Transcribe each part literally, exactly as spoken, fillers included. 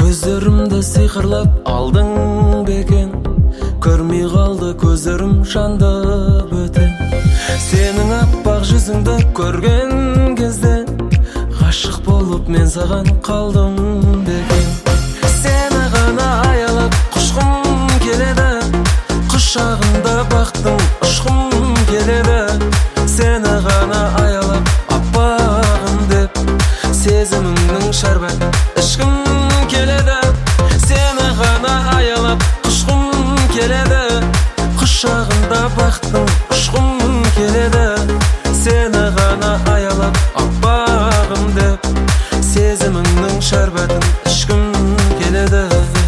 Көздерімді сиқырлап алдың бекен, көрмей қалды көздерім жанды бөтен. Сенің аппақ жүзіңді көрген кезде ғашық болып мен саған қалдым бекен. Сені ғана аялап құшқым келеді, құшағында бақтың ұшқым келеді. Сені ғана аялап аппағым деп, сезімімнің шәрбәт ішкім келеді. Сені ғана аялап құшқым келеді, құшағында бақтың ұшқым келеді. Сені ғана аялап аппағым деп, сезіміңнің шәрбәтін ішкім келеді.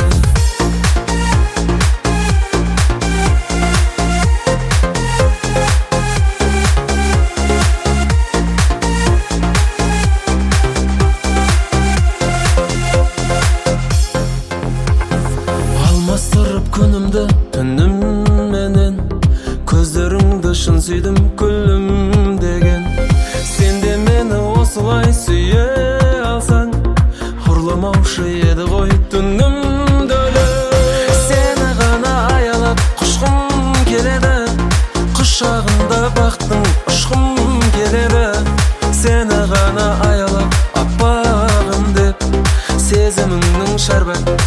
Алмастырып күнімді түнімменен, көздеріңді шын сүйдім күлім деген. Сен де мені осылай сүйе алсаң, ұрламаушы еді ғой түнім дөйлі. Сені ғана аялап құшқым келеді, құшағында бақтың ұшқым келеді. Сені ғана аялап аппағым деп, сезіміңнің шәрбәт